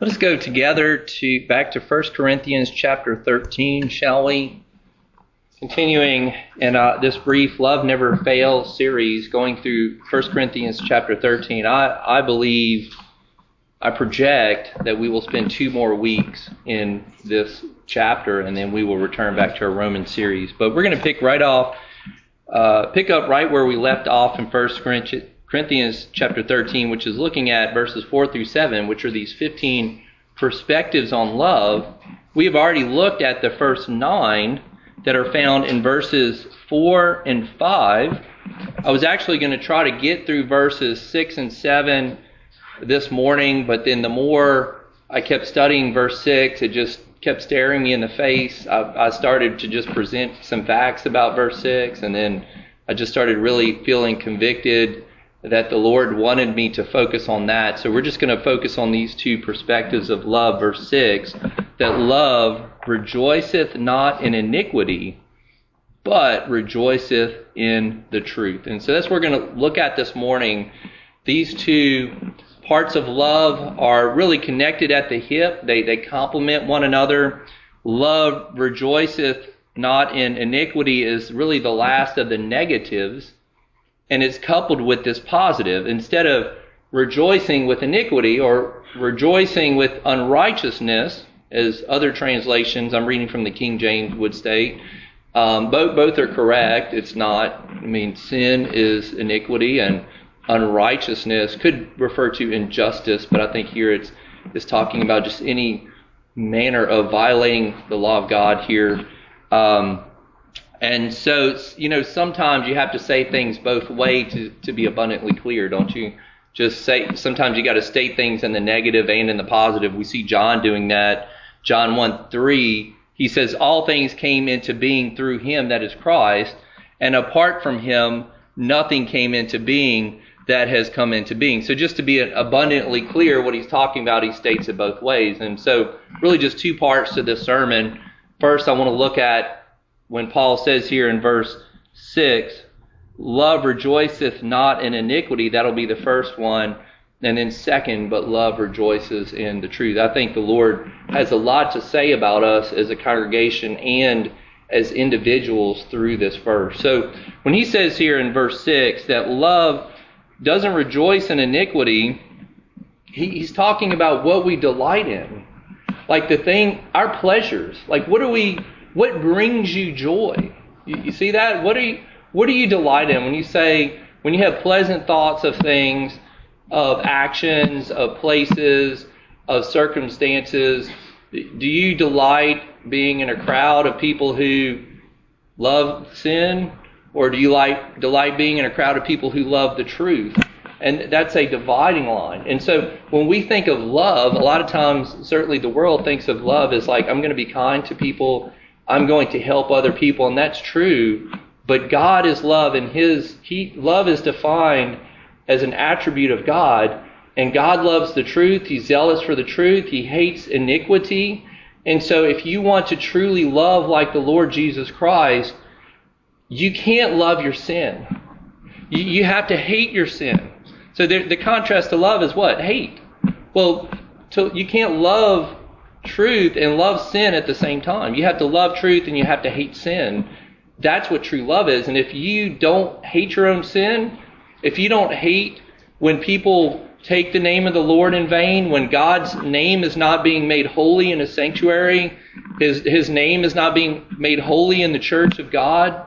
Let us go together back to 1 Corinthians chapter 13, shall we? Continuing in this brief Love Never Fails series, going through 1 Corinthians chapter 13, I project that we will spend 2 more weeks in this chapter, and then we will return back to our Roman series. But we're going to pick up right where we left off in 1 Corinthians chapter 13, which is looking at verses 4 through 7, which are these 15 perspectives on love. We have already looked at the first 9 that are found in verses 4 and 5. I was actually going to try to get through verses 6 and 7 this morning, but then the more I kept studying verse 6, it just kept staring me in the face. I started to just present some facts about verse 6, and then I just started really feeling convicted that the Lord wanted me to focus on that. So we're just going to focus on these 2 perspectives of love. Verse 6, that love rejoiceth not in iniquity, but rejoiceth in the truth. And so that's what we're going to look at this morning. These 2 parts of love are really connected at the hip. They complement one another. Love rejoiceth not in iniquity is really the last of the negatives, and it's coupled with this positive. Instead of rejoicing with iniquity or rejoicing with unrighteousness, as other translations I'm reading from the King James would state, both are correct. It's not, sin is iniquity, and unrighteousness could refer to injustice, but I think here it's talking about just any manner of violating the law of God here. And so, sometimes you have to say things both ways to be abundantly clear, don't you? Sometimes you got to state things in the negative and in the positive. We see John doing that. John 1:3, he says, all things came into being through him, that is Christ, and apart from him, nothing came into being that has come into being. So just to be abundantly clear what he's talking about, he states it both ways. And so really just 2 parts to this sermon. First, I want to look at when Paul says here in verse 6, love rejoiceth not in iniquity. That'll be the first one. And then second, but love rejoices in the truth. I think the Lord has a lot to say about us as a congregation and as individuals through this verse. So when he says here in verse 6 that love doesn't rejoice in iniquity, he's talking about what we delight in. Like our pleasures. Like what brings you joy? You see that? What do you delight in when you have pleasant thoughts of things, of actions, of places, of circumstances? Do you delight being in a crowd of people who love sin? Or do you delight being in a crowd of people who love the truth? And that's a dividing line. And so when we think of love, a lot of times, certainly the world thinks of love as like, I'm going to be kind to people, I'm going to help other people, and that's true. But God is love, and love is defined as an attribute of God. And God loves the truth. He's zealous for the truth. He hates iniquity. And so if you want to truly love like the Lord Jesus Christ, you can't love your sin. You have to hate your sin. So the contrast to love is what? Hate. Well, you can't love truth and love sin at the same time. You have to love truth and you have to hate sin. That's what true love is. And if you don't hate your own sin, if you don't hate when people take the name of the Lord in vain, when God's name is not being made holy in His sanctuary, His name is not being made holy in the church of God,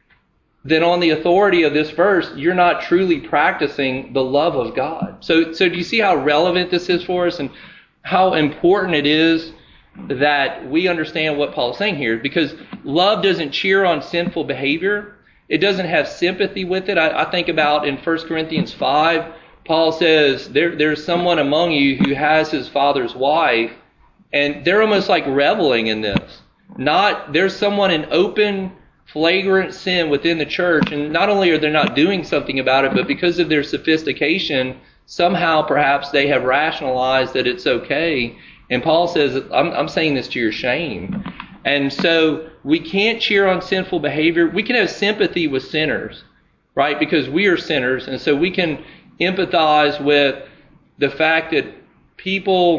then on the authority of this verse, you're not truly practicing the love of God. So do you see how relevant this is for us and how important it is that we understand what Paul is saying here? Because love doesn't cheer on sinful behavior. It doesn't have sympathy with it. I think about in 1 Corinthians 5, Paul says there's someone among you who has his father's wife, and they're almost like reveling in this. There's someone in open flagrant sin within the church, and not only are they not doing something about it, but because of their sophistication, somehow perhaps they have rationalized that it's okay. And Paul says, I'm saying this to your shame. And so we can't cheer on sinful behavior. We can have sympathy with sinners, right? Because we are sinners, and so we can empathize with the fact that people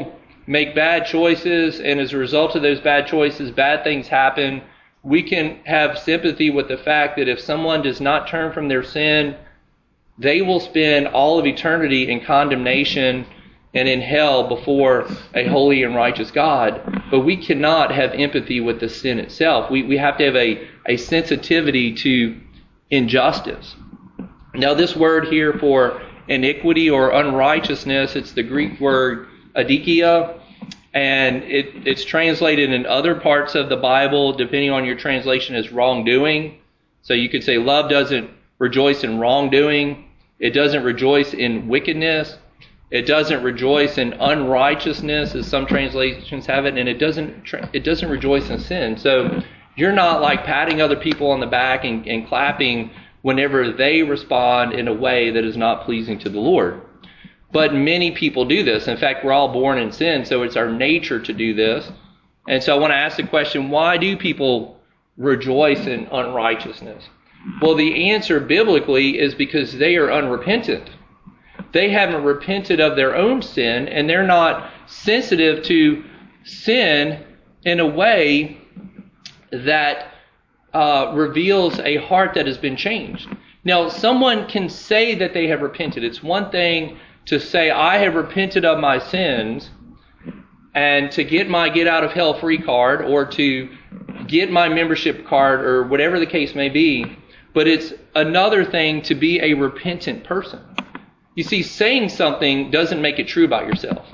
make bad choices, and as a result of those bad choices, bad things happen, we can have sympathy with the fact that if someone does not turn from their sin, they will spend all of eternity in condemnation and in hell before a holy and righteous God. But we cannot have empathy with the sin itself. We have to have a sensitivity to injustice. Now, this word here for iniquity or unrighteousness, it's the Greek word adikia, and it's translated in other parts of the Bible, depending on your translation, as wrongdoing. So you could say love doesn't rejoice in wrongdoing. It doesn't rejoice in wickedness. It doesn't rejoice in unrighteousness, as some translations have it, and it doesn't rejoice in sin. So you're not like patting other people on the back and clapping whenever they respond in a way that is not pleasing to the Lord. But many people do this. In fact, we're all born in sin, so it's our nature to do this. And so I want to ask the question, why do people rejoice in unrighteousness? Well, the answer biblically is because they are unrepentant. They haven't repented of their own sin, and they're not sensitive to sin in a way that reveals a heart that has been changed. Now, someone can say that they have repented. It's one thing to say, I have repented of my sins, and to get my get out of hell free card, or to get my membership card, or whatever the case may be. But it's another thing to be a repentant person. You see, saying something doesn't make it true about yourself.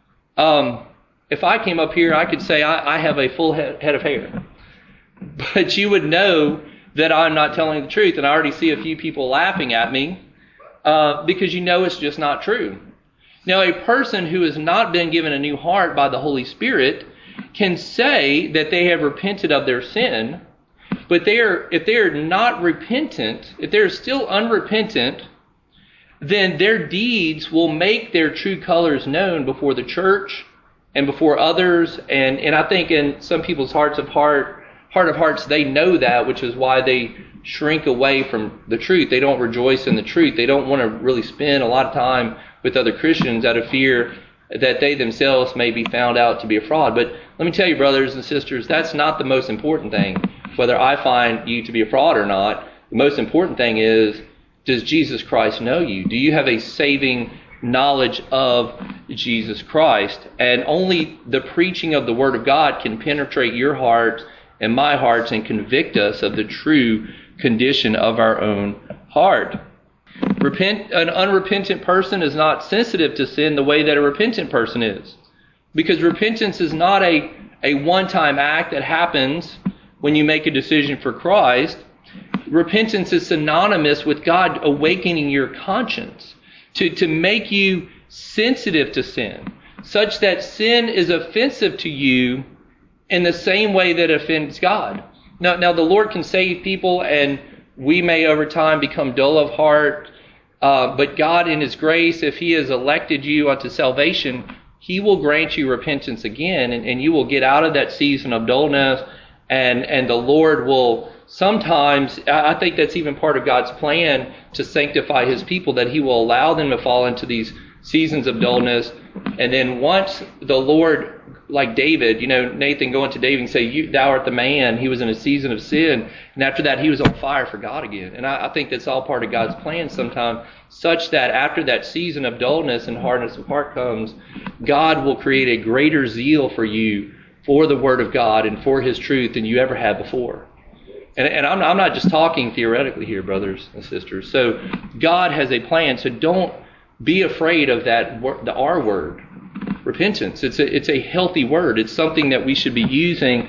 If I came up here, I could say I have a full head of hair. But you would know that I'm not telling the truth. And I already see a few people laughing at me because you know it's just not true. Now, a person who has not been given a new heart by the Holy Spirit can say that they have repented of their sin, but if they are not repentant, if they're still unrepentant, then their deeds will make their true colors known before the church and before others. And I think in some people's heart of hearts, they know that, which is why they shrink away from the truth. They don't rejoice in the truth. They don't want to really spend a lot of time with other Christians out of fear that they themselves may be found out to be a fraud. But let me tell you, brothers and sisters, that's not the most important thing, whether I find you to be a fraud or not. The most important thing is, does Jesus Christ know you? Do you have a saving knowledge of Jesus Christ? And only the preaching of the Word of God can penetrate your heart and my hearts and convict us of the true condition of our own heart. An unrepentant person is not sensitive to sin the way that a repentant person is. Because repentance is not a one-time act that happens when you make a decision for Christ. Repentance is synonymous with God awakening your conscience to make you sensitive to sin, such that sin is offensive to you in the same way that it offends God. Now the Lord can save people, and we may over time become dull of heart, but God in His grace, if He has elected you unto salvation, He will grant you repentance again, and you will get out of that season of dullness, and the Lord will sometimes, I think that's even part of God's plan to sanctify His people, that He will allow them to fall into these seasons of dullness. And then once the Lord, like David, Nathan going to David and say, thou art the man. He was in a season of sin. And after that, he was on fire for God again. And I think that's all part of God's plan sometimes, such that after that season of dullness and hardness of heart comes, God will create a greater zeal for you, for the Word of God and for His truth than you ever had before. And I'm not just talking theoretically here, brothers and sisters. So God has a plan. So don't be afraid of that, the R word, repentance. It's a healthy word. It's something that we should be using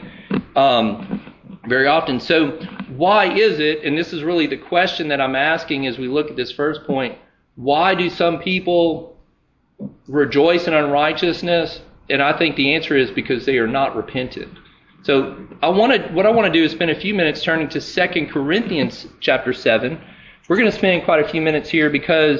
very often. So why is it, and this is really the question that I'm asking as we look at this first point, why do some people rejoice in unrighteousness? And I think the answer is because they are not repentant. So what I want to do is spend a few minutes turning to 2 Corinthians chapter 7. We're going to spend quite a few minutes here because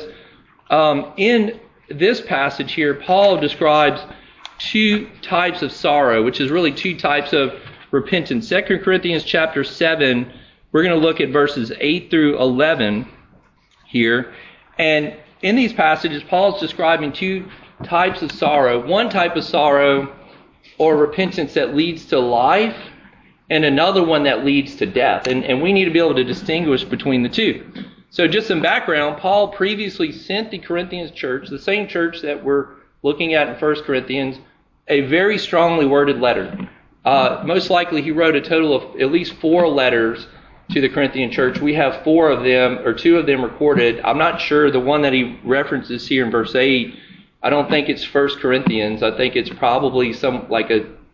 in this passage here, Paul describes two types of sorrow, which is really two types of repentance. 2 Corinthians chapter 7, we're going to look at verses 8 through 11 here. And in these passages, Paul's describing two types of sorrow. One type of sorrow or repentance that leads to life, and another one that leads to death. And we need to be able to distinguish between the two. So just some background, Paul previously sent the Corinthians church, the same church that we're looking at in 1 Corinthians, a very strongly worded letter. Most likely he wrote a total of at least 4 letters to the Corinthian church. We have 4 of them, or 2 of them recorded. I'm not sure the one that he references here in verse 8, I don't think it's 1 Corinthians. I think it's probably some like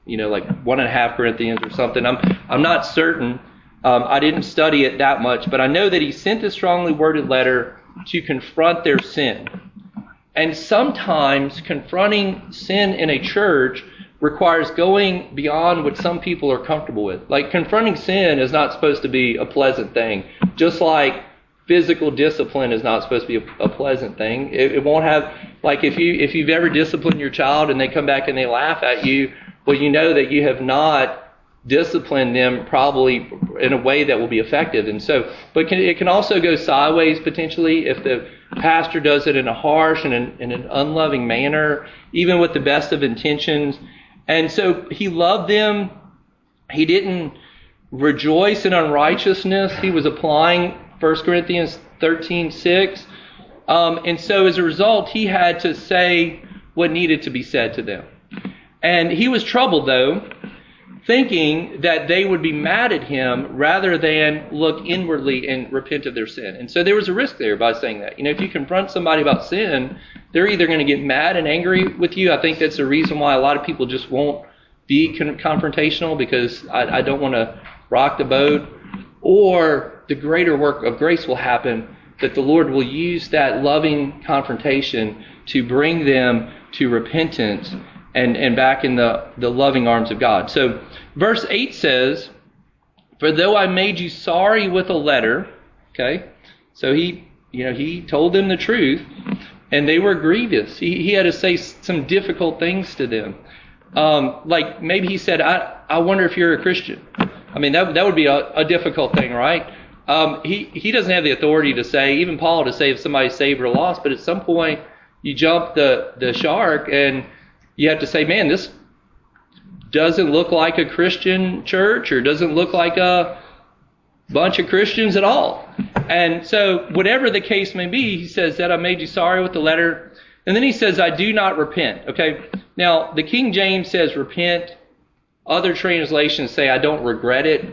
1.5 Corinthians or something. I'm not certain. I didn't study it that much, but I know that he sent a strongly worded letter to confront their sin. And sometimes confronting sin in a church requires going beyond what some people are comfortable with. Like, confronting sin is not supposed to be a pleasant thing. Just like physical discipline is not supposed to be a pleasant thing. It won't have, like, if you've ever disciplined your child and they come back and they laugh at you, well, you know that you have not discipline them probably in a way that will be effective. And so, but it can also go sideways potentially if the pastor does it in a harsh and in an unloving manner, even with the best of intentions. And so he loved them. He didn't rejoice in unrighteousness. He was applying 1 Corinthians 13:6. And so as a result, he had to say what needed to be said to them. And he was troubled, though, thinking that they would be mad at him rather than look inwardly and repent of their sin. And so there was a risk there by saying that. You know, if you confront somebody about sin, they're either going to get mad and angry with you. I think that's the reason why a lot of people just won't be confrontational, because I don't want to rock the boat. Or the greater work of grace will happen, that the Lord will use that loving confrontation to bring them to repentance and back in the loving arms of God. So verse 8 says, "For though I made you sorry with a letter," okay, so he told them the truth, and they were grievous. He had to say some difficult things to them. Like maybe he said, I wonder if you're a Christian. I mean, that would be a difficult thing, right? He doesn't have the authority to say, even Paul, to say if somebody's saved or lost, but at some point you jump the shark and you have to say, man, this doesn't look like a Christian church, or doesn't look like a bunch of Christians at all. And so whatever the case may be, he says that I made you sorry with the letter. And then he says, I do not repent. Okay. Now, the King James says repent. Other translations say I don't regret it.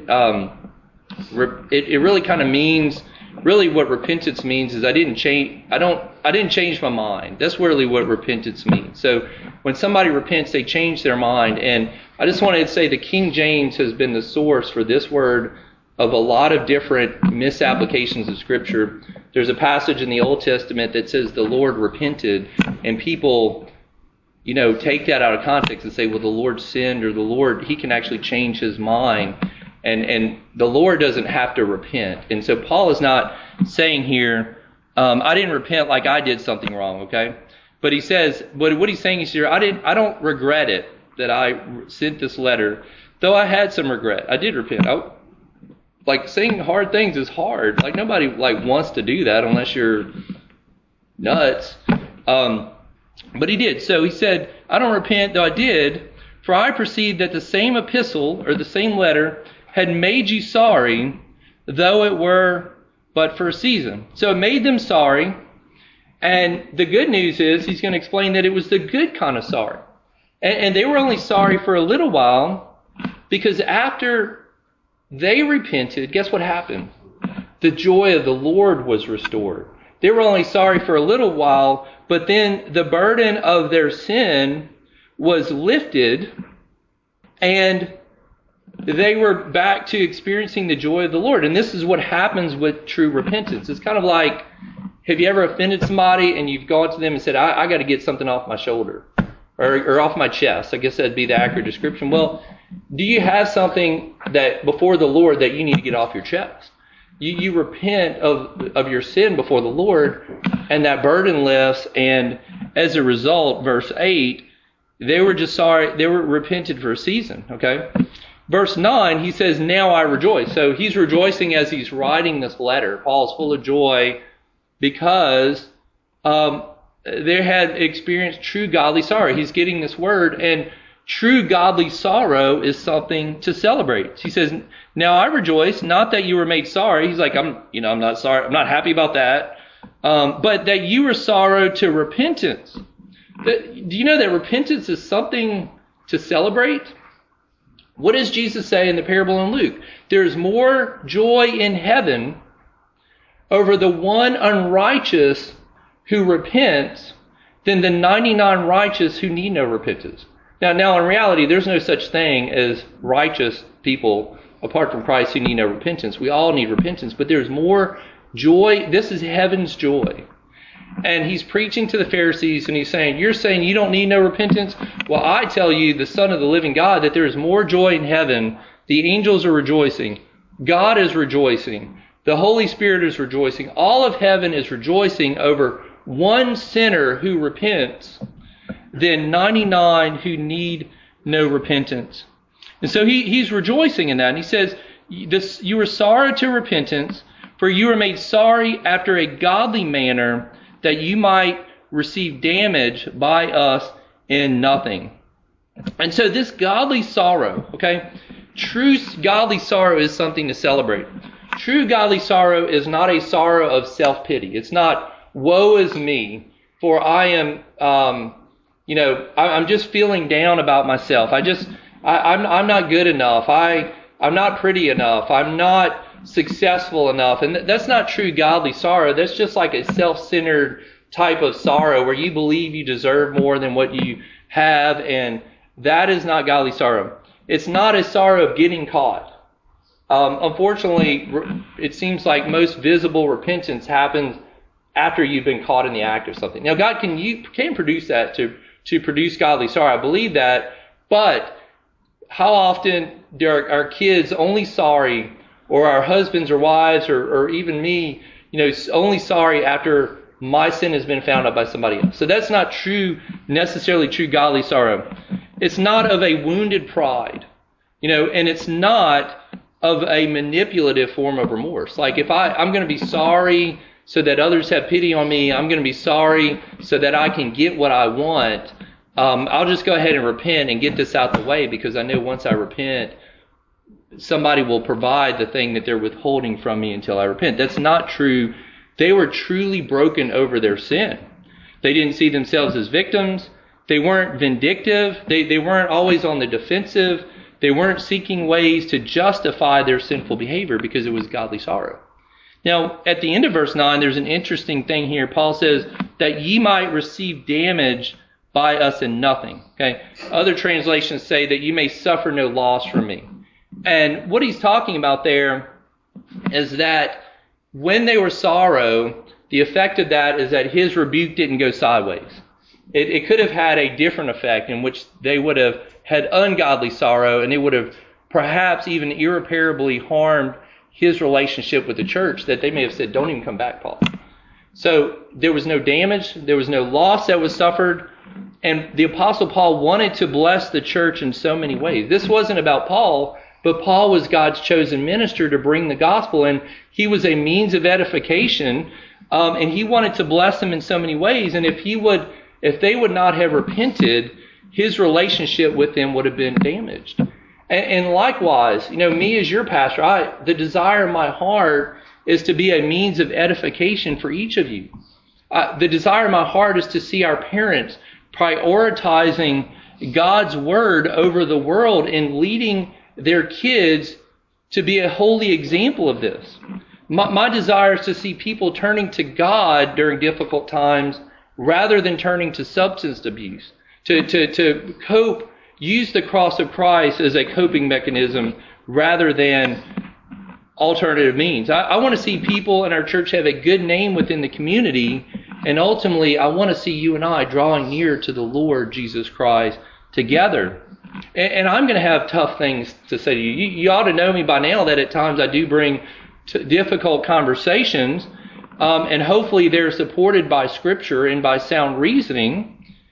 It really kind of means, really what repentance means is I didn't change my mind. That's really what repentance means. So when somebody repents, they change their mind. And I just wanted to say the King James has been the source for this word of a lot of different misapplications of Scripture. There's a passage in the Old Testament that says the Lord repented, and people, take that out of context and say, well, the Lord sinned, or the Lord, he can actually change his mind. And the Lord doesn't have to repent. And so Paul is not saying here, I didn't repent like I did something wrong, okay? But he says, but what he's saying is here, I don't regret it that I sent this letter, though I had some regret. I did repent. Saying hard things is hard. Like nobody wants to do that unless you're nuts. But he did. So he said, I don't repent, though I did, for I perceived that the same epistle, or the same letter, had made you sorry, though it were but for a season. So it made them sorry. And the good news is he's going to explain that it was the good kind of sorry. And they were only sorry for a little while, because after they repented, guess what happened? The joy of the Lord was restored. They were only sorry for a little while, but then the burden of their sin was lifted, and they were back to experiencing the joy of the Lord. And this is what happens with true repentance. It's kind of like, have you ever offended somebody and you've gone to them and said, I got to get something off my shoulder, or off my chest? I guess that'd be the accurate description. Well, do you have something that before the Lord that you need to get off your chest? You repent of your sin before the Lord, and that burden lifts. And as a result, verse 8, they were just sorry. They were repented for a season. Okay. Verse 9, he says, now I rejoice. So he's rejoicing as he's writing this letter. Paul's full of joy because they had experienced true godly sorrow. He's getting this word, and true godly sorrow is something to celebrate. He says, now I rejoice, not that you were made sorry. He's like, I'm not sorry. I'm not happy about that. But that you were sorrowed to repentance. Do you know that repentance is something to celebrate? What does Jesus say in the parable in Luke? There's more joy in heaven over the one unrighteous who repents than the 99 righteous who need no repentance. Now, in reality, there's no such thing as righteous people apart from Christ who need no repentance. We all need repentance, but there's more joy. This is heaven's joy. And he's preaching to the Pharisees, and he's saying, you're saying you don't need no repentance? Well, I tell you, the Son of the living God, that there is more joy in heaven. The angels are rejoicing. God is rejoicing. The Holy Spirit is rejoicing. All of heaven is rejoicing over one sinner who repents than 99 who need no repentance. And so he's rejoicing in that. And he says, you were sorry to repentance, for you were made sorry after a godly manner, that you might receive damage by us in nothing. And so this godly sorrow, okay, true godly sorrow is something to celebrate. True godly sorrow is not a sorrow of self-pity. It's not, woe is me, for I am, I'm just feeling down about myself. I'm not good enough. I'm not pretty enough. I'm not successful enough. And that's not true godly sorrow. That's just like a self-centered type of sorrow where you believe you deserve more than what you have, and that is not godly sorrow. It's not a sorrow of getting caught. Unfortunately, it seems like most visible repentance happens after you've been caught in the act of something. Now, God can produce that to produce godly sorrow. I believe that, but how often are our kids only sorry, or our husbands or wives, or even me, only sorry after my sin has been found out by somebody else? So that's not necessarily true godly sorrow. It's not of a wounded pride, and it's not of a manipulative form of remorse. Like if I'm going to be sorry so that others have pity on me, I'm going to be sorry so that I can get what I want. I'll just go ahead and repent and get this out the way, because I know once I repent, somebody will provide the thing that they're withholding from me until I repent. That's not true. They were truly broken over their sin. They didn't see themselves as victims. They weren't vindictive. They weren't always on the defensive. They weren't seeking ways to justify their sinful behavior, because it was godly sorrow. Now, at the end of verse 9, there's an interesting thing here. Paul says that ye might receive damage by us in nothing. Okay. Other translations say that you may suffer no loss from me. And what he's talking about there is that when they were sorrow, the effect of that is that his rebuke didn't go sideways. It could have had a different effect, in which they would have had ungodly sorrow, and it would have perhaps even irreparably harmed his relationship with the church, that they may have said, don't even come back, Paul. So there was no damage, there was no loss that was suffered, and the Apostle Paul wanted to bless the church in so many ways. This wasn't about Paul, but Paul was God's chosen minister to bring the gospel, and he was a means of edification, and he wanted to bless them in so many ways. And if they would not have repented, his relationship with them would have been damaged. And likewise, me as your pastor, the desire of my heart is to be a means of edification for each of you. The desire of my heart is to see our parents prioritizing God's word over the world and leading their kids to be a holy example of this. My desire is to see people turning to God during difficult times rather than turning to substance abuse. To cope, use the cross of Christ as a coping mechanism rather than alternative means. I want to see people in our church have a good name within the community, and ultimately I want to see you and I drawing near to the Lord Jesus Christ together. And I'm going to have tough things to say to you. You ought to know me by now that at times I do bring difficult conversations, and hopefully they're supported by Scripture and by sound reasoning.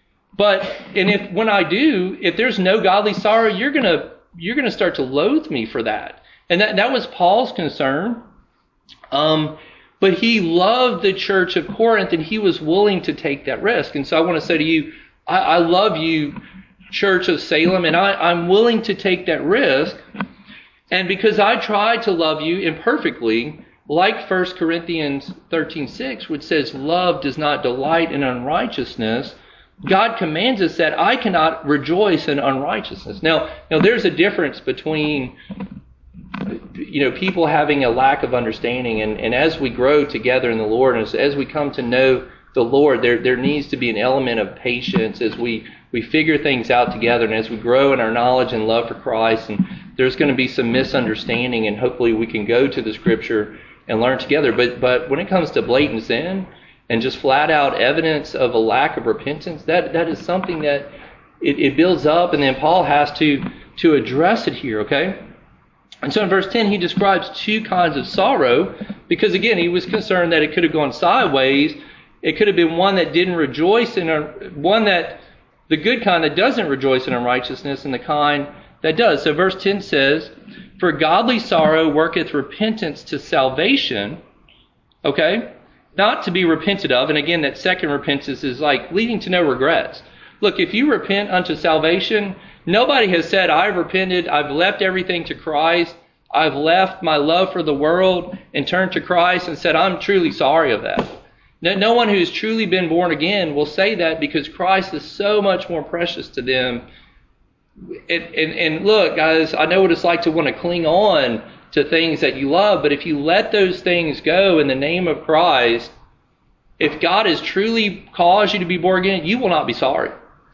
When I do, if there's no godly sorrow, you're gonna start to loathe me for that. And that was Paul's concern. But he loved the church of Corinth, and he was willing to take that risk. And so I want to say to you, I love you, Church of Salem, and I'm willing to take that risk. And because I try to love you imperfectly, like 1 Corinthians 13:6, which says, love does not delight in unrighteousness, God commands us that I cannot rejoice in unrighteousness. Now there's a difference between people having a lack of understanding, and as we grow together in the Lord, and as we come to know the Lord, there needs to be an element of patience as we figure things out together, and as we grow in our knowledge and love for Christ, and there's going to be some misunderstanding, and hopefully we can go to the Scripture and learn together. But when it comes to blatant sin and just flat out evidence of a lack of repentance, that is something that it builds up, and then Paul has to address it here, okay? And so in verse 10, he describes two kinds of sorrow, because again, he was concerned that it could have gone sideways. It could have been one that didn't rejoice in the good kind that doesn't rejoice in unrighteousness, and the kind that does. So verse 10 says, for godly sorrow worketh repentance to salvation, okay? Not to be repented of. And again, that second repentance is like leading to no regrets. Look, if you repent unto salvation, nobody has said, I've repented, I've left everything to Christ, I've left my love for the world and turned to Christ and said, I'm truly sorry of that. No one who's truly been born again will say that, because Christ is so much more precious to them. And look, guys, I know what it's like to want to cling on to things that you love, but if you let those things go in the name of Christ, if God has truly caused you to be born again, you will not be sorry.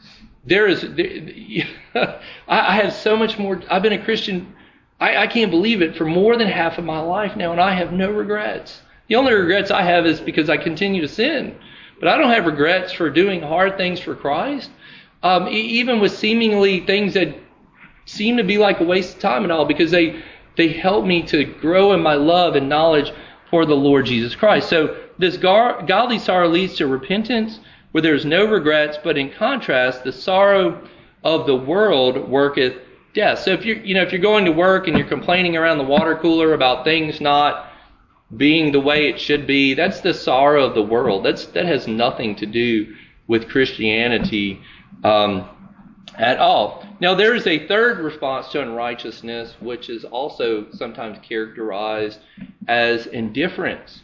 I have so much more. I've been a Christian, I can't believe it, for more than half of my life now, and I have no regrets. The only regrets I have is because I continue to sin. But I don't have regrets for doing hard things for Christ. Even with seemingly things that seem to be like a waste of time and all, because they help me to grow in my love and knowledge for the Lord Jesus Christ. So this godly sorrow leads to repentance where there's no regrets, but in contrast, the sorrow of the world worketh death. So if you're going to work and you're complaining around the water cooler about things not being the way it should be, that's the sorrow of the world. That has nothing to do with Christianity at all. Now, there is a third response to unrighteousness, which is also sometimes characterized as indifference.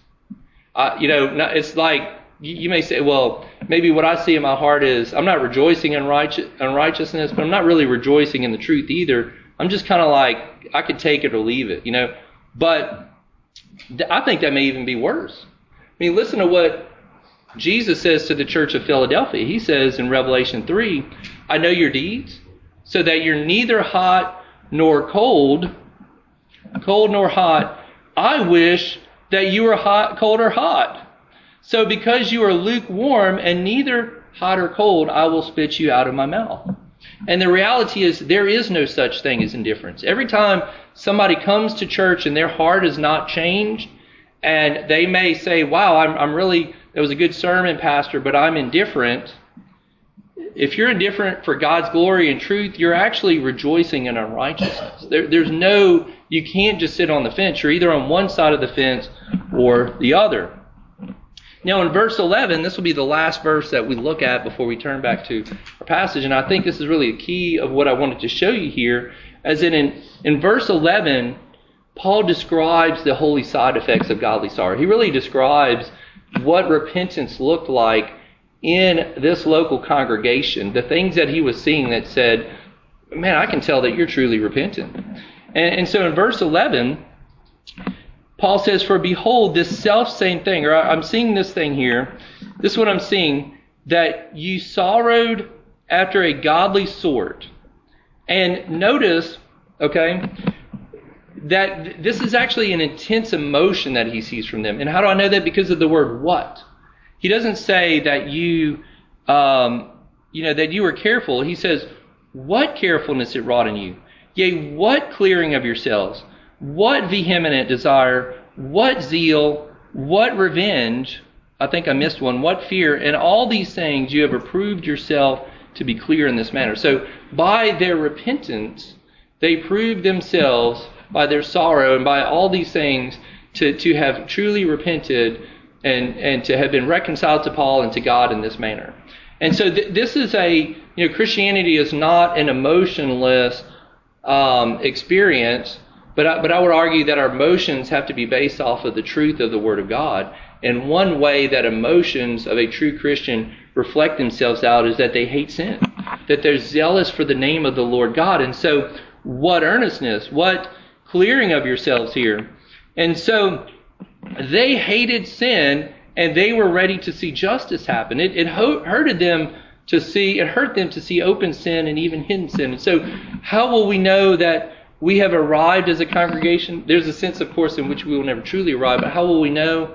It's like you may say, well, maybe what I see in my heart is I'm not rejoicing in unrighteousness, but I'm not really rejoicing in the truth either. I'm just kind of like, I could take it or leave it, But I think that may even be worse. I mean, listen to what Jesus says to the church of Philadelphia. He says in Revelation 3, I know your deeds, so that you're neither hot nor cold nor hot. I wish that you were hot, cold or hot. So because you are lukewarm and neither hot or cold, I will spit you out of my mouth. And the reality is there is no such thing as indifference. Every time somebody comes to church and their heart is not changed, and they may say, wow, I'm really, that was a good sermon, Pastor, but I'm indifferent. If you're indifferent for God's glory and truth, you're actually rejoicing in unrighteousness. You can't just sit on the fence. You're either on one side of the fence or the other. Now in verse 11, this will be the last verse that we look at before we turn back to our passage. And I think this is really the key of what I wanted to show you here. As in verse 11, Paul describes the holy side effects of godly sorrow. He really describes what repentance looked like in this local congregation. The things that he was seeing that said, man, I can tell that you're truly repentant. And so in verse 11, Paul says, for behold, this self-same thing, or I'm seeing this thing here. This is what I'm seeing, that you sorrowed after a godly sort. And notice, okay, that this is actually an intense emotion that he sees from them. And how do I know that? Because of the word what. He doesn't say that you were careful. He says, what carefulness it wrought in you. Yea, what clearing of yourselves. What vehement desire, what zeal, what revenge, I think I missed one, what fear, and all these things you have approved yourself to be clear in this manner. So by their repentance, they proved themselves by their sorrow and by all these things to have truly repented and to have been reconciled to Paul and to God in this manner. And so this is Christianity is not an emotionless experience, but I would argue that our emotions have to be based off of the truth of the Word of God. And one way that emotions of a true Christian reflect themselves out is that they hate sin, that they're zealous for the name of the Lord God. And so what earnestness, what clearing of yourselves here. And so they hated sin, and they were ready to see justice happen. It hurt them to see open sin and even hidden sin. And so how will we know that we have arrived as a congregation? There's a sense, of course, in which we will never truly arrive, but how will we know?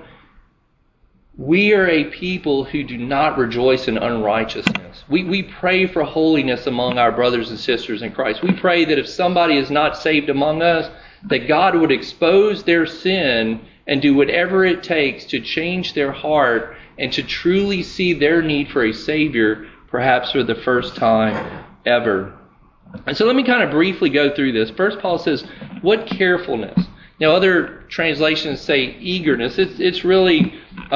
We are a people who do not rejoice in unrighteousness. We pray for holiness among our brothers and sisters in Christ. We pray that if somebody is not saved among us, that God would expose their sin and do whatever it takes to change their heart and to truly see their need for a Savior, perhaps for the first time ever. And so let me kind of briefly go through this. First, Paul says, what carefulness? Now, other translations say eagerness. It's really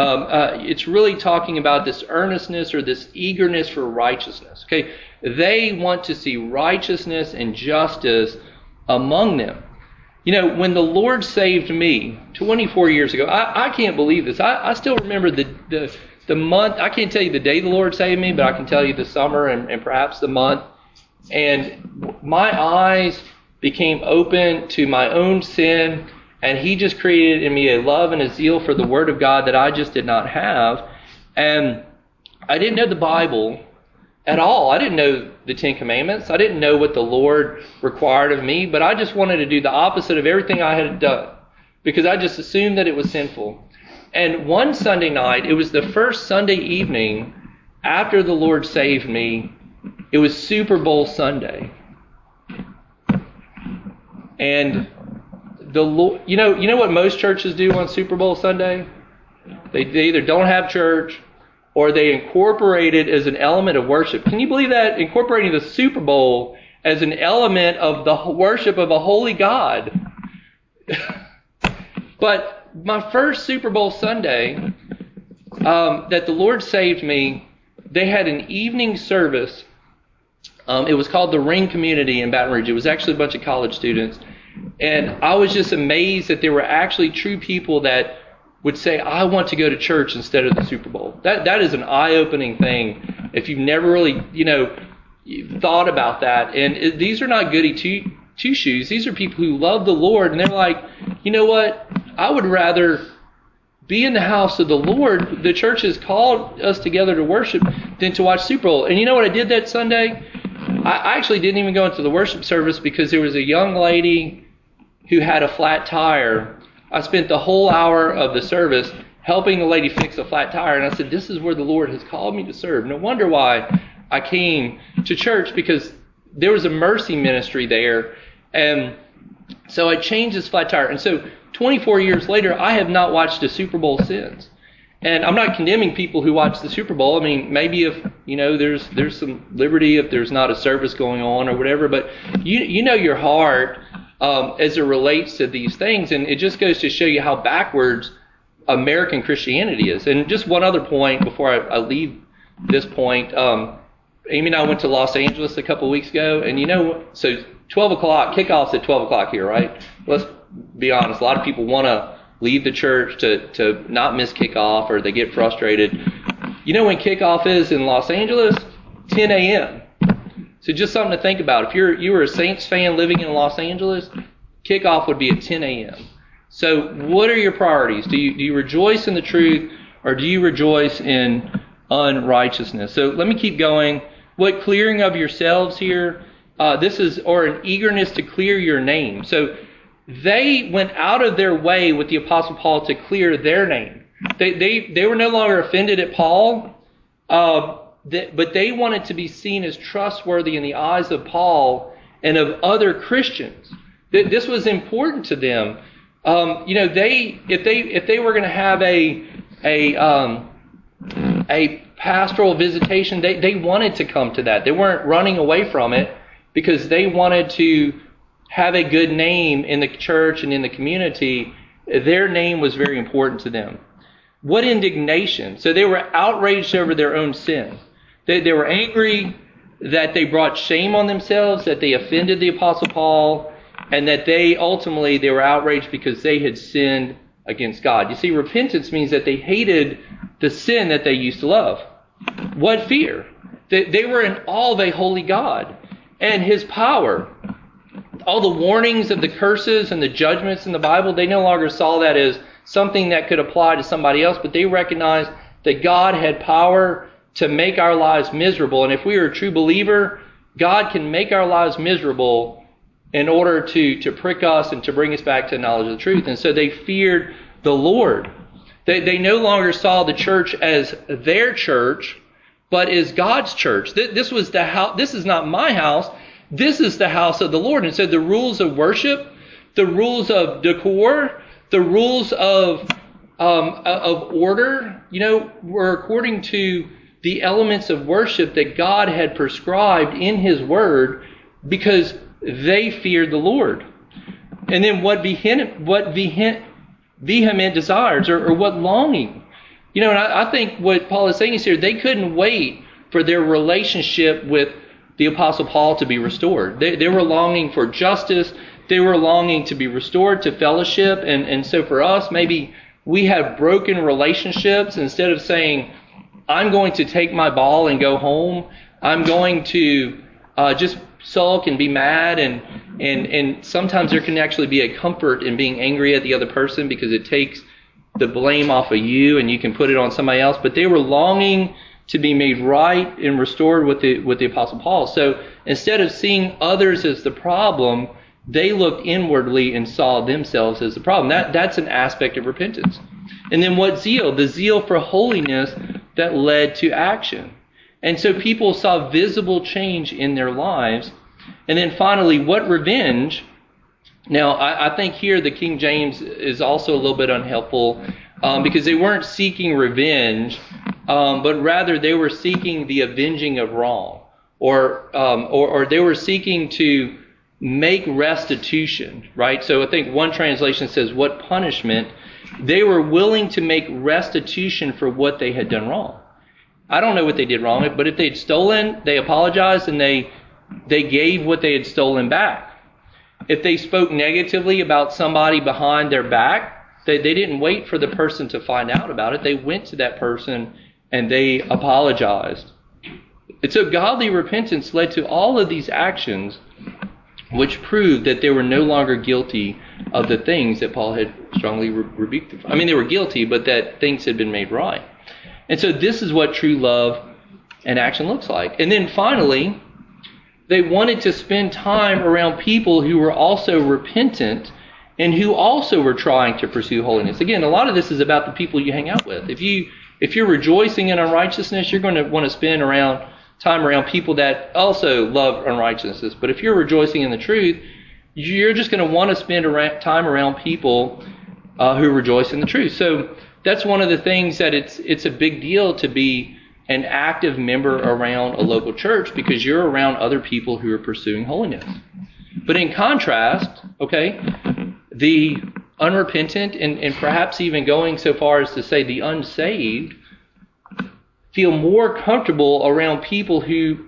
talking about this earnestness or this eagerness for righteousness. Okay, they want to see righteousness and justice among them. When the Lord saved me 24 years ago, I can't believe this. I still remember the month. I can't tell you the day the Lord saved me, but I can tell you the summer and perhaps the month. And my eyes became open to my own sin, and He just created in me a love and a zeal for the Word of God that I just did not have. And I didn't know the Bible at all. I didn't know the Ten Commandments. I didn't know what the Lord required of me, but I just wanted to do the opposite of everything I had done because I just assumed that it was sinful. And one Sunday night, it was the first Sunday evening after the Lord saved me. It was Super Bowl Sunday. And the Lord, you know what most churches do on Super Bowl Sunday? They either don't have church or they incorporate it as an element of worship. Can you believe that? Incorporating the Super Bowl as an element of the worship of a holy God. But my first Super Bowl Sunday that the Lord saved me, they had an evening service. It was called the Ring Community in Baton Rouge. It was actually a bunch of college students. And I was just amazed that there were actually true people that would say, I want to go to church instead of the Super Bowl. That is an eye-opening thing if you've never really, thought about that. And these are not goody two-shoes. These are people who love the Lord, and they're like, you know what? I would rather be in the house of the Lord. The church has called us together to worship than to watch Super Bowl. And you know what I did that Sunday? I actually didn't even go into the worship service because there was a young lady who had a flat tire. I spent the whole hour of the service helping the lady fix a flat tire. And I said, this is where the Lord has called me to serve. No wonder why I came to church, because there was a mercy ministry there. And so I changed this flat tire. And so 24 years later, I have not watched a Super Bowl since. And I'm not condemning people who watch the Super Bowl. I mean, maybe if, there's some liberty if there's not a service going on or whatever. But you know your heart as it relates to these things. And it just goes to show you how backwards American Christianity is. And just one other point before I leave this point. Amy and I went to Los Angeles a couple of weeks ago. And so 12 o'clock, kickoff's at 12 o'clock here, right? Let's be honest. A lot of people want to leave the church to not miss kickoff, or they get frustrated. You know when kickoff is in Los Angeles? 10 a.m. So just something to think about. If you were a Saints fan living in Los Angeles, kickoff would be at 10 a.m. So what are your priorities? Do you rejoice in the truth, or do you rejoice in unrighteousness? So let me keep going. What clearing of yourselves here? This is, or an eagerness to clear your name. So they went out of their way with the Apostle Paul to clear their name. They were no longer offended at Paul, but they wanted to be seen as trustworthy in the eyes of Paul and of other Christians. This was important to them. If they were going to have a pastoral visitation, they wanted to come to that. They weren't running away from it because they wanted to have a good name in the church and in the community. their name was very important to them. What indignation. So they were outraged over their own sin. They were angry that they brought shame on themselves, that they offended the Apostle Paul, and that they were outraged because they had sinned against God. You see, repentance means that they hated the sin that they used to love. What fear? They were in awe of a holy God and His power. All the warnings of the curses and the judgments in the Bible, they no longer saw that as something that could apply to somebody else, but they recognized that God had power to make our lives miserable. And if we are a true believer, God can make our lives miserable in order to prick us and to bring us back to the knowledge of the truth. And so they feared the Lord. They no longer saw the church as their church, but as God's church. This was the house. This is not my house. This is the house of the Lord. And so the rules of worship, the rules of decor, the rules of order, were according to the elements of worship that God had prescribed in His Word, because they feared the Lord. And then what vehement desires, or what longing. And I think what Paul is saying is here, they couldn't wait for their relationship with the Apostle Paul to be restored. They were longing for justice. They were longing to be restored to fellowship. And so for us, maybe we have broken relationships. Instead of saying, I'm going to take my ball and go home, I'm going to just sulk and be mad. And sometimes there can actually be a comfort in being angry at the other person, because it takes the blame off of you and you can put it on somebody else. But they were longing to be made right and restored with the Apostle Paul. So instead of seeing others as the problem, they looked inwardly and saw themselves as the problem. That's an aspect of repentance. And then what zeal? The zeal for holiness that led to action. And so people saw visible change in their lives. And then finally, what revenge? Now, I think here the King James is also a little bit unhelpful, because they weren't seeking revenge, but rather they were seeking the avenging of wrong, or they were seeking to make restitution, right? So I think one translation says, what punishment? They were willing to make restitution for what they had done wrong. I don't know what they did wrong, but if they'd stolen, they apologized and they gave what they had stolen back. If they spoke negatively about somebody behind their back, they didn't wait for the person to find out about it. They went to that person and they apologized. And so godly repentance led to all of these actions, which proved that they were no longer guilty of the things that Paul had strongly rebuked them for. I mean, they were guilty, but that things had been made right. And so this is what true love and action looks like. And then finally, they wanted to spend time around people who were also repentant and who also were trying to pursue holiness. Again, a lot of this is about the people you hang out with. If you're rejoicing in unrighteousness, you're going to want to spend time around people that also love unrighteousness. But if you're rejoicing in the truth, you're just going to want to spend time around people who rejoice in the truth. So that's one of the things that it's a big deal to be an active member around a local church, because you're around other people who are pursuing holiness. But in contrast, the unrepentant and perhaps even going so far as to say the unsaved feel more comfortable around people the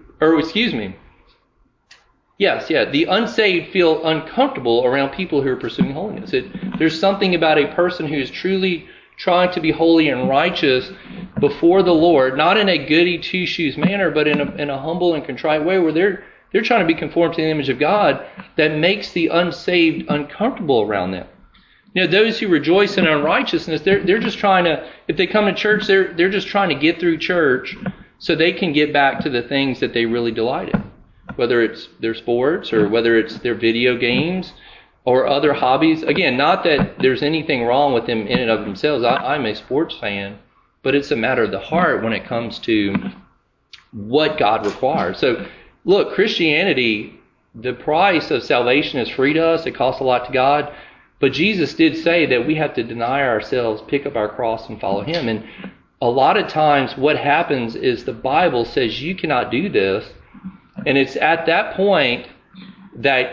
unsaved feel uncomfortable around people who are pursuing holiness. There's something about a person who is truly trying to be holy and righteous before the Lord, not in a goody two-shoes manner, but in a humble and contrite way, where they're trying to be conformed to the image of God, that makes the unsaved uncomfortable around them. Those who rejoice in unrighteousness, they're just trying to, if they come to church, they're just trying to get through church so they can get back to the things that they really delight in, whether it's their sports or whether it's their video games or other hobbies. Again, not that there's anything wrong with them in and of themselves. I'm a sports fan, but it's a matter of the heart when it comes to what God requires. So, look, Christianity, the price of salvation is free to us. It costs a lot to God. But Jesus did say that we have to deny ourselves, pick up our cross, and follow Him. And a lot of times what happens is the Bible says you cannot do this. And it's at that point that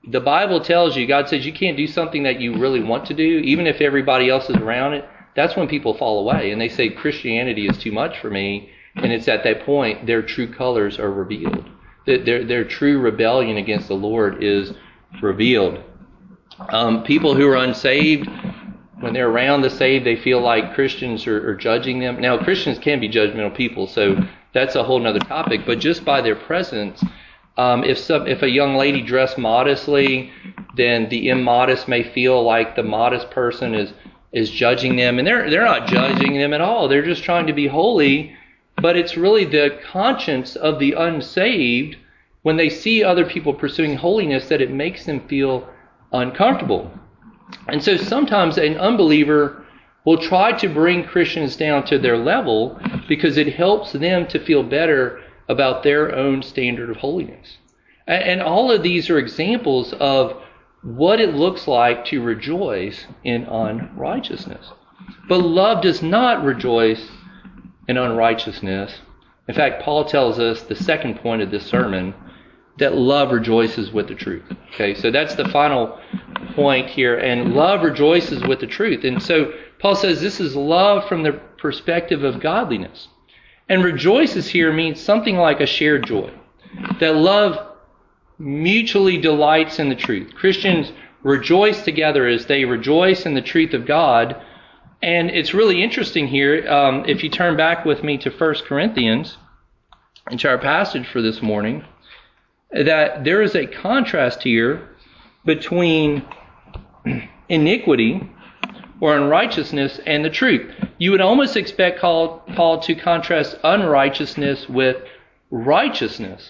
the Bible tells you, God says you can't do something that you really want to do, even if everybody else is around it. That's when people fall away and they say Christianity is too much for me. And it's at that point their true colors are revealed. Their true rebellion against the Lord is revealed. People who are unsaved, when they're around the saved, they feel like Christians are judging them. Now, Christians can be judgmental people, so that's a whole nother topic. But just by their presence, if a young lady dressed modestly, then the immodest may feel like the modest person is judging them. And they're not judging them at all. They're just trying to be holy. But it's really the conscience of the unsaved, when they see other people pursuing holiness, that it makes them feel uncomfortable. And so sometimes an unbeliever will try to bring Christians down to their level because it helps them to feel better about their own standard of holiness. And all of these are examples of what it looks like to rejoice in unrighteousness. But love does not rejoice in unrighteousness. In fact, Paul tells us, the second point of this sermon, that love rejoices with the truth. Okay, so that's the final point here. And love rejoices with the truth. And so Paul says this is love from the perspective of godliness. And rejoices here means something like a shared joy. That love mutually delights in the truth. Christians rejoice together as they rejoice in the truth of God. And it's really interesting here, if you turn back with me to 1 Corinthians, into our passage for this morning, that there is a contrast here between iniquity or unrighteousness and the truth. You would almost expect Paul to contrast unrighteousness with righteousness.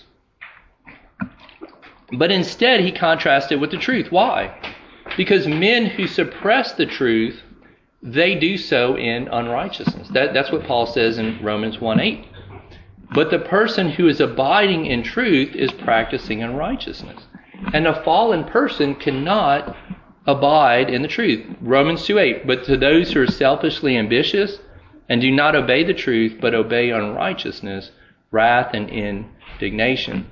But instead he contrasts it with the truth. Why? Because men who suppress the truth, they do so in unrighteousness. That's what Paul says in Romans 1:8. But the person who is abiding in truth is practicing unrighteousness. And a fallen person cannot abide in the truth. Romans 2:8. But to those who are selfishly ambitious and do not obey the truth, but obey unrighteousness, wrath and indignation.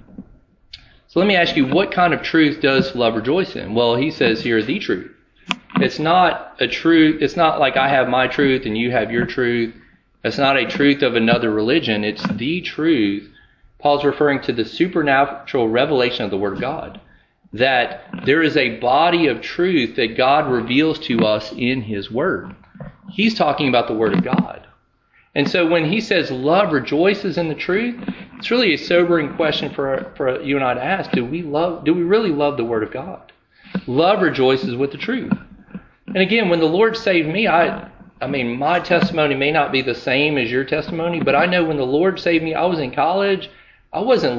So let me ask you, what kind of truth does love rejoice in? Well, he says here, the truth. It's not a truth. It's not like I have my truth and you have your truth. It's not a truth of another religion. It's the truth. Paul's referring to the supernatural revelation of the Word of God. That there is a body of truth that God reveals to us in His Word. He's talking about the Word of God. And so when he says love rejoices in the truth, it's really a sobering question for you and I to ask. Do we really love the Word of God? Love rejoices with the truth. And again, when the Lord saved me, I mean, my testimony may not be the same as your testimony, but I know when the Lord saved me, I was in college. I wasn't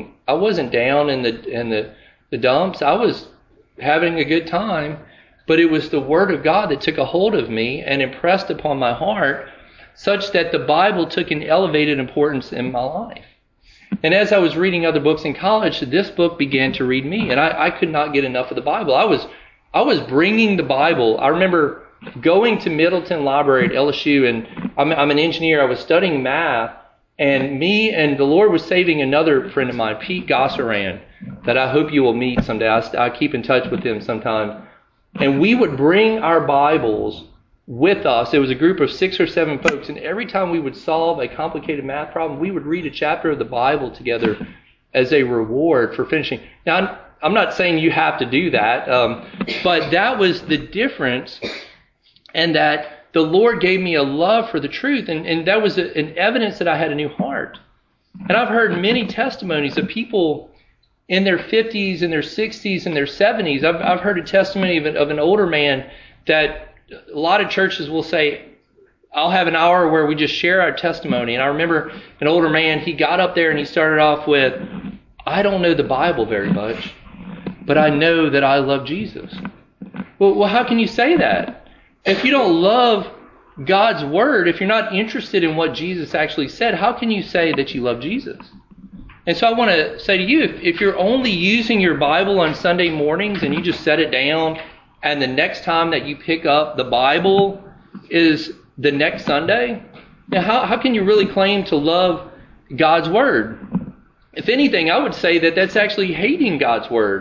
down in the dumps. I was having a good time, but it was the Word of God that took a hold of me and impressed upon my heart such that the Bible took an elevated importance in my life. And as I was reading other books in college, this book began to read me, and I could not get enough of the Bible. I was bringing the Bible. I remember going to Middleton Library at LSU, and I'm an engineer. I was studying math, and me and the Lord was saving another friend of mine, Pete Gosseran, that I hope you will meet someday. I keep in touch with him sometime. And we would bring our Bibles with us. It was a group of 6 or 7 folks, and every time we would solve a complicated math problem, we would read a chapter of the Bible together as a reward for finishing. Now, I'm not saying you have to do that, but that was the difference, and that the Lord gave me a love for the truth, and that was an evidence that I had a new heart. And I've heard many testimonies of people in their 50s, in their 60s, and their 70s. I've heard a testimony of an older man that a lot of churches will say, I'll have an hour where we just share our testimony. And I remember an older man, he got up there and he started off with, I don't know the Bible very much, but I know that I love Jesus. Well, how can you say that? If you don't love God's Word, if you're not interested in what Jesus actually said, how can you say that you love Jesus? And so I want to say to you, if you're only using your Bible on Sunday mornings and you just set it down, and the next time that you pick up the Bible is the next Sunday, now how can you really claim to love God's Word? If anything, I would say that that's actually hating God's Word.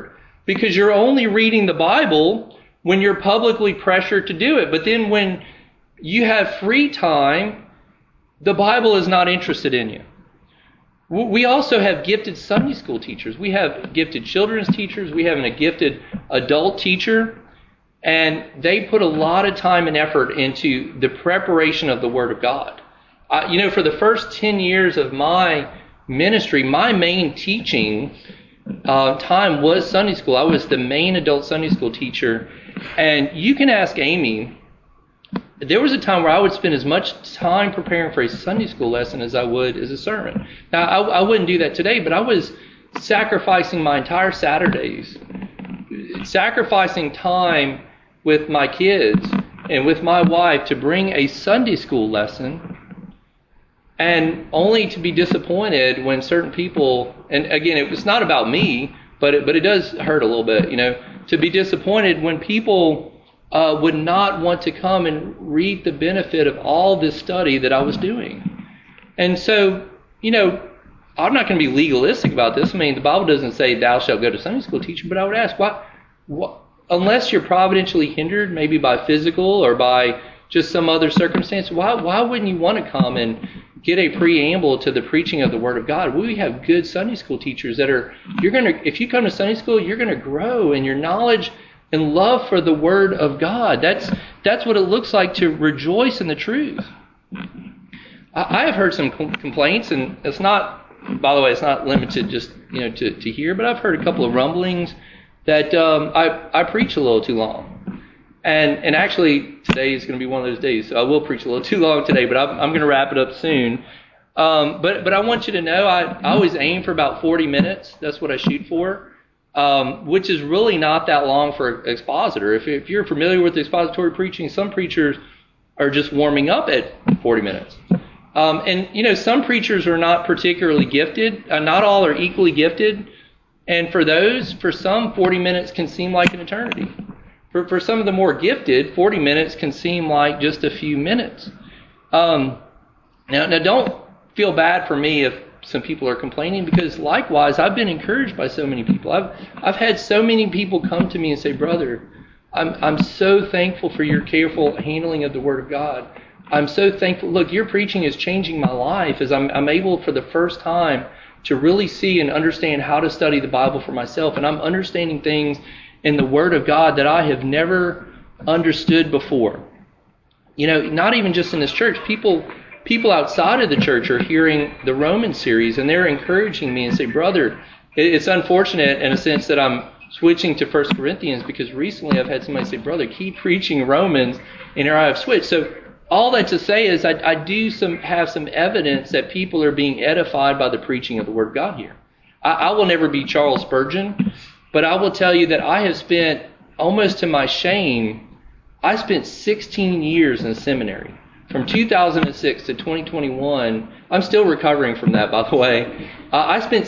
because you're only reading the Bible when you're publicly pressured to do it. But then when you have free time, the Bible is not interested in you. We also have gifted Sunday school teachers. We have gifted children's teachers. We have a gifted adult teacher. And they put a lot of time and effort into the preparation of the Word of God. For the first 10 years of my ministry, my main teaching time was Sunday school. I was the main adult Sunday school teacher. And you can ask Amy, there was a time where I would spend as much time preparing for a Sunday school lesson as I would as a sermon. Now, I wouldn't do that today, but I was sacrificing my entire Saturdays, sacrificing time with my kids and with my wife to bring a Sunday school lesson, and only to be disappointed when certain people, and again, it was not about me, but it does hurt a little bit, to be disappointed when people would not want to come and reap the benefit of all this study that I was doing. And so, I'm not going to be legalistic about this. I mean, the Bible doesn't say thou shalt go to Sunday school teacher, but I would ask, what unless you're providentially hindered, maybe by physical or by just some other circumstance, why wouldn't you want to come and get a preamble to the preaching of the Word of God? We have good Sunday school teachers that if you come to Sunday school, you're going to grow in your knowledge and love for the Word of God. That's what it looks like to rejoice in the truth. I have heard some complaints, and it's not, by the way, it's not limited just to here, but I've heard a couple of rumblings that I preach a little too long. And actually, today is going to be one of those days, so I will preach a little too long today, but I'm going to wrap it up soon. But I want you to know I always aim for about 40 minutes. That's what I shoot for, which is really not that long for expositor. If you're familiar with expository preaching, some preachers are just warming up at 40 minutes. And some preachers are not particularly gifted. Not all are equally gifted. And for some, 40 minutes can seem like an eternity. For some of the more gifted, 40 minutes can seem like just a few minutes. Now don't feel bad for me if some people are complaining, because likewise, I've been encouraged by so many people. I've had so many people come to me and say, brother, I'm so thankful for your careful handling of the Word of God. I'm so thankful. Look, your preaching is changing my life as I'm able for the first time to really see and understand how to study the Bible for myself. And I'm understanding things in the Word of God that I have never understood before. Not even just in this church. People outside of the church are hearing the Romans series, and they're encouraging me and say, brother, it's unfortunate in a sense that I'm switching to 1 Corinthians, because recently I've had somebody say, brother, keep preaching Romans, and here I have switched. So all that to say is I do have some evidence that people are being edified by the preaching of the Word of God here. I will never be Charles Spurgeon, but I will tell you that I have spent, almost to my shame, I spent 16 years in seminary. From 2006 to 2021, I'm still recovering from that, by the way. I spent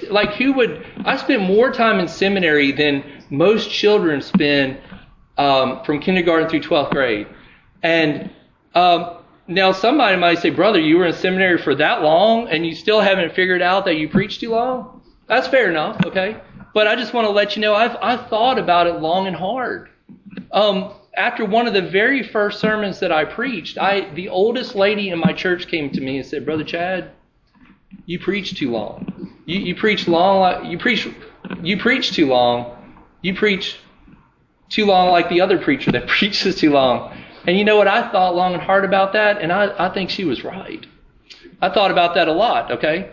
I spent more time in seminary than most children spend from kindergarten through 12th grade. And now somebody might say, brother, you were in seminary for that long and you still haven't figured out that you preached too long? That's fair enough, okay? But I just want to let you know, I've thought about it long and hard. After one of the very first sermons that I preached, the oldest lady in my church came to me and said, Brother Chad, you preach too long. You preach long. You preach too long. You preach too long like the other preacher that preaches too long. And you know what? I thought long and hard about that, and I think she was right. I thought about that a lot, okay?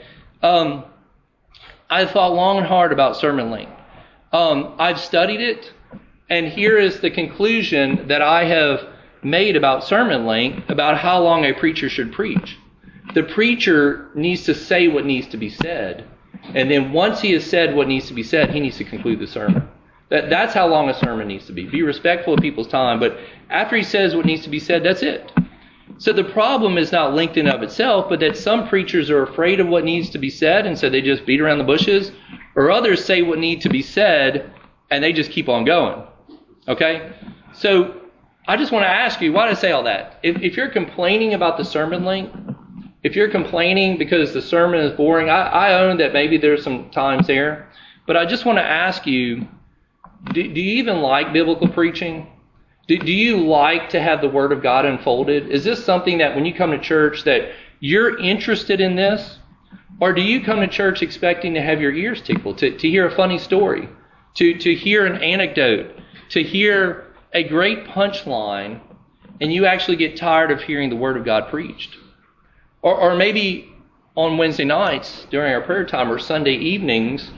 I thought long and hard about sermon length. I've studied it, and here is the conclusion that I have made about sermon length, about how long a preacher should preach. The preacher needs to say what needs to be said, and then once he has said what needs to be said, he needs to conclude the sermon. That's how long a sermon needs to be. Be respectful of people's time, but after he says what needs to be said, that's it. So the problem is not length in of itself, but that some preachers are afraid of what needs to be said, and so they just beat around the bushes, or others say what needs to be said, and they just keep on going. Okay? So I just want to ask you, why did I say all that? If you're complaining about the sermon length, if you're complaining because the sermon is boring, I own that maybe there's some times there, but I just want to ask you, Do you even like biblical preaching? Do you like to have the Word of God unfolded? Is this something that when you come to church that you're interested in this? Or do you come to church expecting to have your ears tickled, to hear a funny story, to hear an anecdote, to hear a great punchline, and you actually get tired of hearing the Word of God preached? Or maybe on Wednesday nights during our prayer time or Sunday evenings,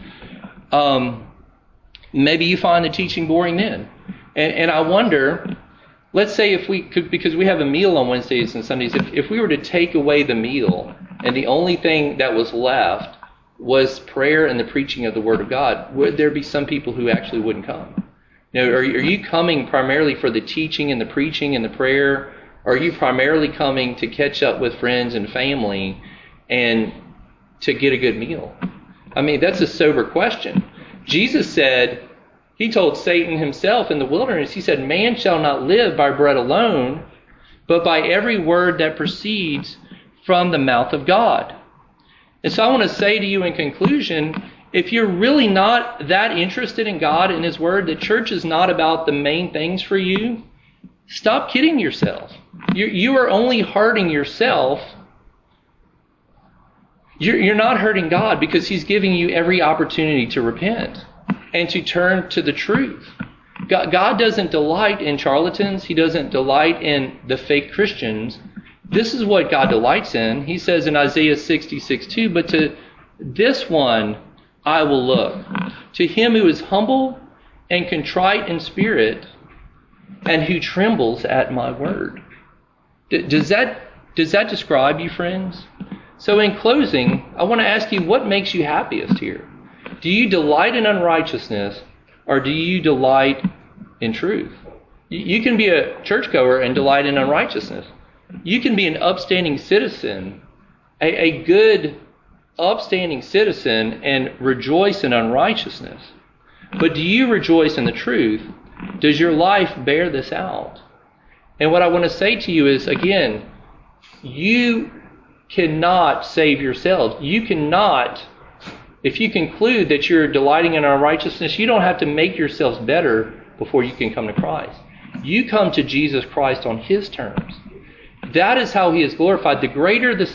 maybe you find the teaching boring then. And I wonder, let's say if we could, because we have a meal on Wednesdays and Sundays, if we were to take away the meal and the only thing that was left was prayer and the preaching of the Word of God, would there be some people who actually wouldn't come? You know, are you coming primarily for the teaching and the preaching and the prayer? Or are you primarily coming to catch up with friends and family and to get a good meal? I mean, that's a sober question. Jesus said, he told Satan himself in the wilderness, he said, man shall not live by bread alone, but by every word that proceeds from the mouth of God. And so I want to say to you in conclusion, if you're really not that interested in God and His Word, that church is not about the main things for you, stop kidding yourself. You are only hurting yourself. You're not hurting God because He's giving you every opportunity to repent and to turn to the truth. God doesn't delight in charlatans. He doesn't delight in the fake Christians. This is what God delights in. He says in Isaiah 66:2, but to this one I will look, to him who is humble and contrite in spirit and who trembles at my word. Does that describe you, friends? So in closing, I want to ask you, what makes you happiest here? Do you delight in unrighteousness, or do you delight in truth? You can be a churchgoer and delight in unrighteousness. You can be an upstanding citizen, a good upstanding citizen, and rejoice in unrighteousness. But do you rejoice in the truth? Does your life bear this out? And what I want to say to you is, again, you cannot save yourselves. You cannot, if you conclude that you're delighting in unrighteousness, you don't have to make yourselves better before you can come to Christ. You come to Jesus Christ on His terms. That is how He is glorified. The greater the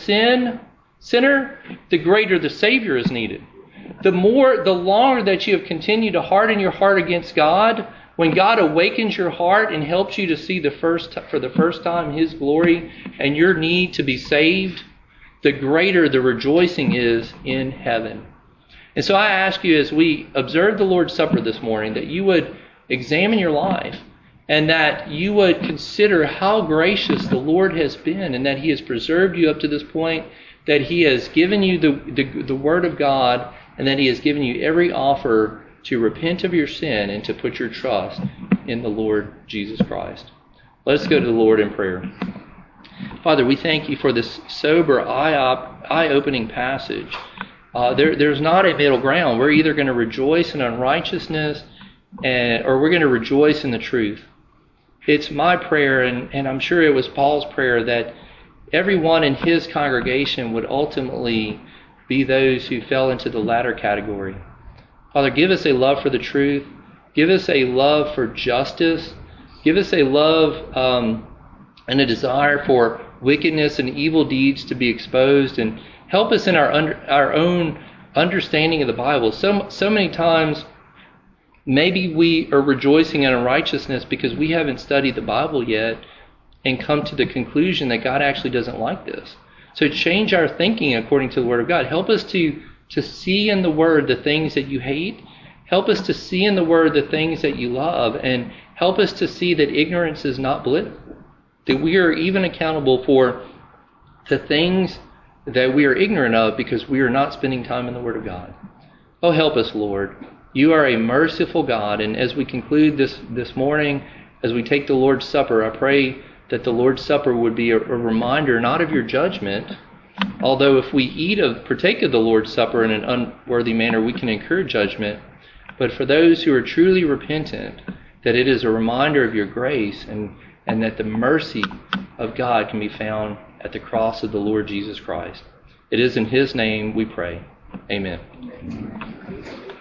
sinner, the greater the Savior is needed. The longer that you have continued to harden your heart against God, when God awakens your heart and helps you to see for the first time His glory and your need to be saved, the greater the rejoicing is in heaven. And so I ask you, as we observe the Lord's Supper this morning, that you would examine your life and that you would consider how gracious the Lord has been and that He has preserved you up to this point, that He has given you the Word of God, and that He has given you every offer to repent of your sin and to put your trust in the Lord Jesus Christ. Let us go to the Lord in prayer. Father, we thank You for this sober, eye-opening passage. There's not a middle ground. We're either going to rejoice in unrighteousness or we're going to rejoice in the truth. It's my prayer, and I'm sure it was Paul's prayer, that everyone in his congregation would ultimately be those who fell into the latter category. Father, give us a love for the truth. Give us a love for justice. Give us a love and a desire for wickedness and evil deeds to be exposed, and help us in our own understanding of the Bible. So many times, maybe we are rejoicing in unrighteousness because we haven't studied the Bible yet and come to the conclusion that God actually doesn't like this. So change our thinking according to the Word of God. Help us to see in the Word the things that You hate. Help us to see in the Word the things that You love. And help us to see that ignorance is not bliss. That we are even accountable for the things that we are ignorant of because we are not spending time in the Word of God. Oh, help us, Lord. You are a merciful God. And as we conclude this morning, as we take the Lord's Supper, I pray that the Lord's Supper would be a reminder not of Your judgment, although if we partake of the Lord's Supper in an unworthy manner, we can incur judgment, but for those who are truly repentant, that it is a reminder of Your grace and that the mercy of God can be found at the cross of the Lord Jesus Christ. It is in His name we pray. Amen.